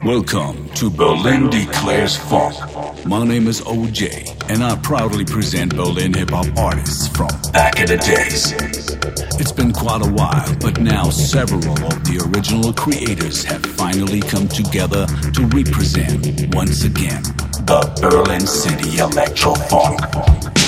Welcome to Berlin Declares Funk. My name is OJ, and I proudly present Berlin hip-hop artists from back in the days. It's been quite a while, but now several of the original creators have finally come together to represent, once again, the Berlin City Electro Funk.